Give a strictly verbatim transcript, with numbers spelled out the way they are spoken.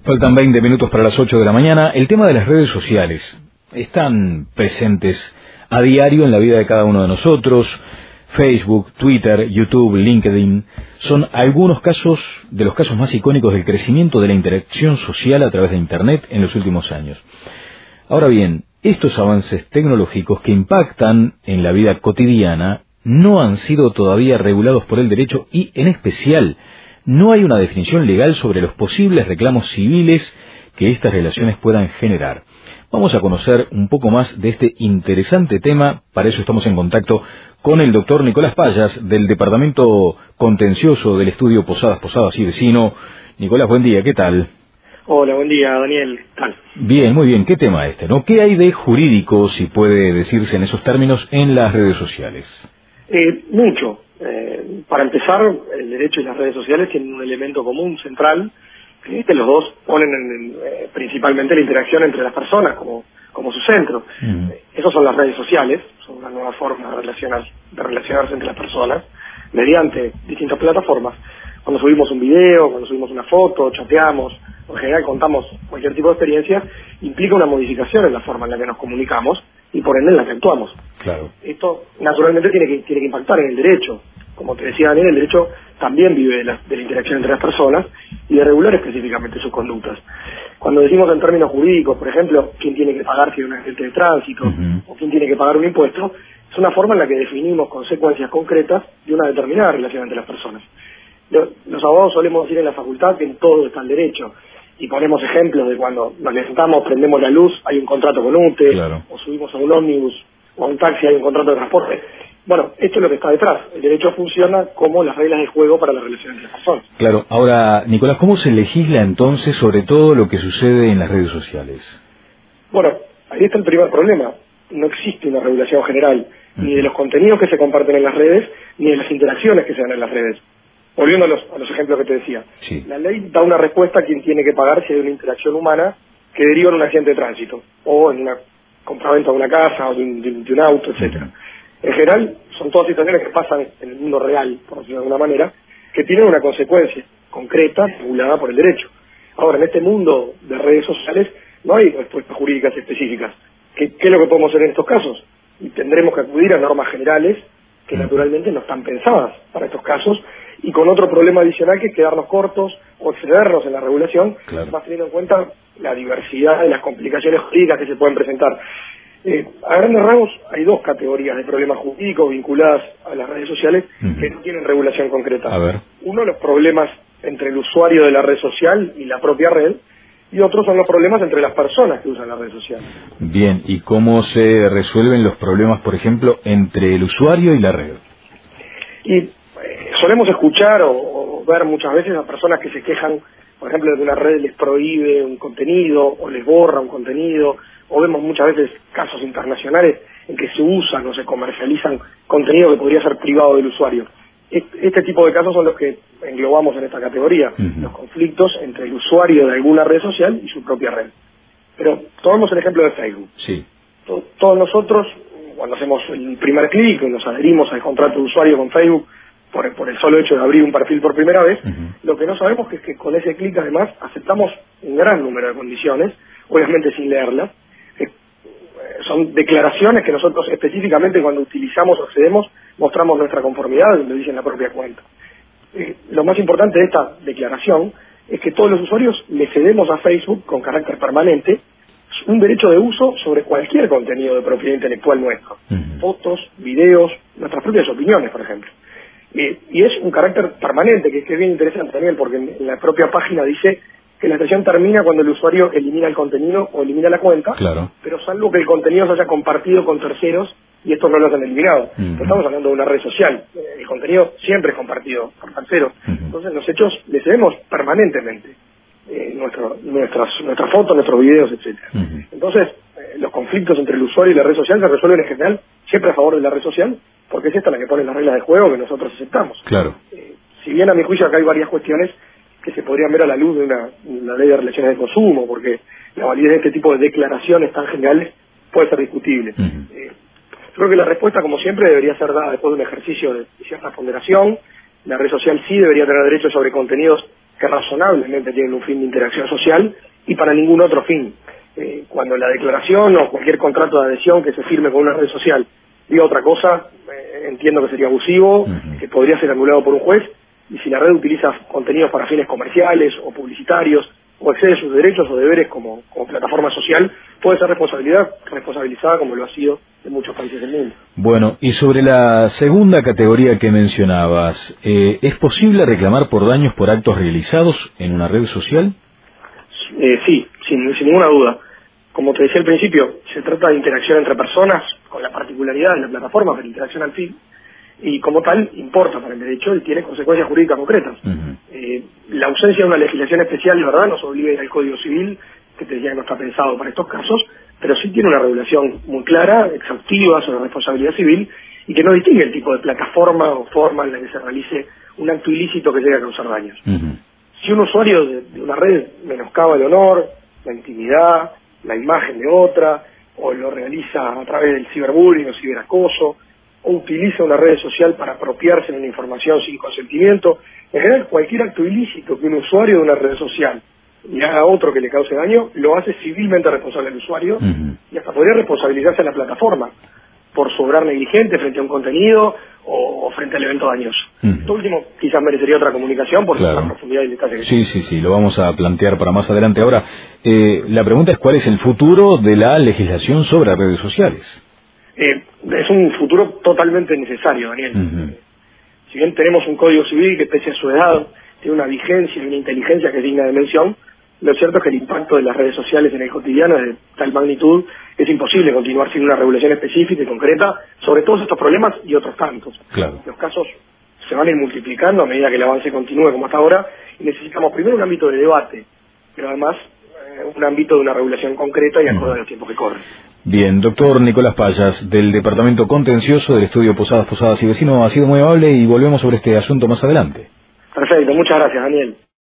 Faltan veinte minutos para las ocho de la mañana. El tema de las redes sociales están presentes a diario en la vida de cada uno de nosotros. Facebook, Twitter, YouTube, LinkedIn son algunos casos de los casos más icónicos del crecimiento de la interacción social a través de Internet en los últimos años. Ahora bien, estos avances tecnológicos que impactan en la vida cotidiana no han sido todavía regulados por el derecho y, en especial, no hay una definición legal sobre los posibles reclamos civiles que estas relaciones puedan generar. Vamos a conocer un poco más de este interesante tema. Para eso estamos en contacto con el doctor Nicolás Payas, del Departamento Contencioso del Estudio Posadas, Posadas y Vecino. Nicolás, buen día, ¿qué tal? Hola, buen día, Daniel, ¿qué tal? Bien, muy bien. ¿Qué tema este, no? ¿Qué hay de jurídico, si puede decirse en esos términos, en las redes sociales? Eh, mucho. Eh, para empezar, el derecho y las redes sociales tienen un elemento común, central, que los dos ponen en, en, eh, principalmente la interacción entre las personas como, como su centro. Mm. Eh, esas son las redes sociales, son una nueva forma de, relacionar, de relacionarse entre las personas mediante distintas plataformas. Cuando subimos un video, cuando subimos una foto, chateamos, en general contamos cualquier tipo de experiencia, implica una modificación en la forma en la que nos comunicamos y por ende en la que actuamos. Claro. Esto naturalmente tiene que, tiene que impactar en el derecho. Como te decía Daniel, el derecho también vive de la, de la interacción entre las personas y de regular específicamente sus conductas. Cuando decimos en términos jurídicos, por ejemplo, quién tiene que pagar si hay un accidente de tránsito, uh-huh. o quién tiene que pagar un impuesto, es una forma en la que definimos consecuencias concretas de una determinada relación entre las personas. Los abogados solemos decir en la facultad que en todo está el derecho, y ponemos ejemplos de cuando nos levantamos, prendemos la luz, hay un contrato con U T E, claro. o subimos a un ómnibus o a un taxi, hay un contrato de transporte. Bueno, esto es lo que está detrás. El derecho funciona como las reglas de juego para la relación entre las personas. Claro. Ahora, Nicolás, ¿cómo se legisla entonces sobre todo lo que sucede en las redes sociales? Bueno, ahí está el primer problema. No existe una regulación general, uh-huh. ni de los contenidos que se comparten en las redes, ni de las interacciones que se dan en las redes. Volviendo a los, a los ejemplos que te decía. Sí. La ley da una respuesta a quien tiene que pagar si hay una interacción humana que deriva en un accidente de tránsito, o en una compraventa de una casa, o de un, de, de un auto, etcétera. Uh-huh. En general, son todas situaciones que pasan en el mundo real, por decirlo de alguna manera, que tienen una consecuencia concreta regulada por el derecho. Ahora, en este mundo de redes sociales no hay respuestas jurídicas específicas. ¿Qué, qué es lo que podemos hacer en estos casos? Y tendremos que acudir a normas generales que uh-huh. naturalmente no están pensadas para estos casos, y con otro problema adicional que es quedarnos cortos o excedernos en la regulación, claro. más teniendo en cuenta la diversidad y las complicaciones jurídicas que se pueden presentar. Eh, a grandes rasgos hay dos categorías de problemas jurídicos vinculadas a las redes sociales uh-huh. que no tienen regulación concreta. A ver. Uno, los problemas entre el usuario de la red social y la propia red, y otros son los problemas entre las personas que usan la red social. Bien, ¿y cómo se resuelven los problemas, por ejemplo, entre el usuario y la red? Y eh, solemos escuchar o, o ver muchas veces a personas que se quejan, por ejemplo, de que una red les prohíbe un contenido o les borra un contenido, o vemos muchas veces casos internacionales en que se usan o se comercializan contenido que podría ser privado del usuario. Este tipo de casos son los que englobamos en esta categoría, uh-huh. los conflictos entre el usuario de alguna red social y su propia red. Pero tomamos el ejemplo de Facebook. Sí. Todos nosotros, cuando hacemos el primer clic y nos adherimos al contrato de usuario con Facebook, por, por el solo hecho de abrir un perfil por primera vez, uh-huh. lo que no sabemos es que con ese clic además aceptamos un gran número de condiciones, obviamente sin leerlas. Son declaraciones que nosotros específicamente cuando utilizamos o accedemos mostramos nuestra conformidad, lo dice en la propia cuenta. Eh, lo más importante de esta declaración es que todos los usuarios le cedemos a Facebook con carácter permanente un derecho de uso sobre cualquier contenido de propiedad intelectual nuestro. Uh-huh. Fotos, videos, nuestras propias opiniones, por ejemplo. Eh, y es un carácter permanente, que, que es bien interesante también, porque en, en la propia página dice que la sesión termina cuando el usuario elimina el contenido o elimina la cuenta, claro. pero salvo que el contenido se haya compartido con terceros y estos no lo han eliminado. Uh-huh. Estamos hablando de una red social. El contenido siempre es compartido con terceros. Uh-huh. Entonces los hechos le cedemos permanentemente. Eh, nuestro, nuestras, nuestras fotos, nuestros videos, etcétera. Uh-huh. Entonces, eh, los conflictos entre el usuario y la red social se resuelven en general siempre a favor de la red social, porque es esta la que pone las reglas de juego que nosotros aceptamos. Claro. Eh, si bien a mi juicio acá hay varias cuestiones que se podrían ver a la luz de una, una ley de relaciones de consumo, porque la validez de este tipo de declaraciones tan generales puede ser discutible. Uh-huh. Eh, creo que la respuesta, como siempre, debería ser dada después de un ejercicio de cierta ponderación. La red social sí debería tener derechos sobre contenidos que razonablemente tienen un fin de interacción social y para ningún otro fin. Eh, cuando la declaración o cualquier contrato de adhesión que se firme con una red social diga otra cosa, eh, entiendo que sería abusivo, uh-huh. que podría ser anulado por un juez, y si la red utiliza contenidos para fines comerciales o publicitarios o excede sus derechos o deberes como, como plataforma social, puede ser responsabilidad responsabilizada como lo ha sido en muchos países del mundo. Bueno, y sobre la segunda categoría que mencionabas, eh, ¿es posible reclamar por daños por actos realizados en una red social? Eh, sí, sin, sin ninguna duda. Como te decía al principio, se trata de interacción entre personas, con la particularidad de la plataforma, pero interacción al fin, y como tal importa para el derecho y tiene consecuencias jurídicas concretas. Uh-huh. Eh, la ausencia de una legislación especial, de verdad, nos obliga a ir al Código Civil, que te decía que no está pensado para estos casos, pero sí tiene una regulación muy clara, exhaustiva sobre responsabilidad civil, y que no distingue el tipo de plataforma o forma en la que se realice un acto ilícito que llegue a causar daños. Uh-huh. Si un usuario de, de una red menoscaba el honor, la intimidad, la imagen de otra, o lo realiza a través del ciberbullying o ciberacoso, o utiliza una red social para apropiarse de una información sin consentimiento, en general cualquier acto ilícito que un usuario de una red social y haga a otro que le cause daño, lo hace civilmente responsable al usuario, uh-huh. y hasta podría responsabilizarse a la plataforma por su obrar negligente frente a un contenido o, o frente al evento dañoso. Uh-huh. Esto último quizás merecería otra comunicación por claro. la profundidad y detalle que Sí, sí, sí, lo vamos a plantear para más adelante. Ahora, eh, la pregunta es cuál es el futuro de la legislación sobre redes sociales. Eh, es un futuro totalmente necesario, Daniel. Uh-huh. Si bien tenemos un Código Civil que, pese a su edad, tiene una vigencia y una inteligencia que es digna de mención, lo cierto es que el impacto de las redes sociales en el cotidiano es de tal magnitud que es imposible continuar sin una regulación específica y concreta sobre todos estos problemas y otros tantos. Claro. Los casos se van a ir multiplicando a medida que el avance continúe como hasta ahora, y necesitamos primero un ámbito de debate, pero además eh, un ámbito de una regulación concreta y acorde uh-huh. a los tiempos que corren. Bien, doctor Nicolás Payas, del Departamento Contencioso del Estudio Posadas, Posadas y Vecinos, ha sido muy amable y volvemos sobre este asunto más adelante. Perfecto, muchas gracias, Daniel.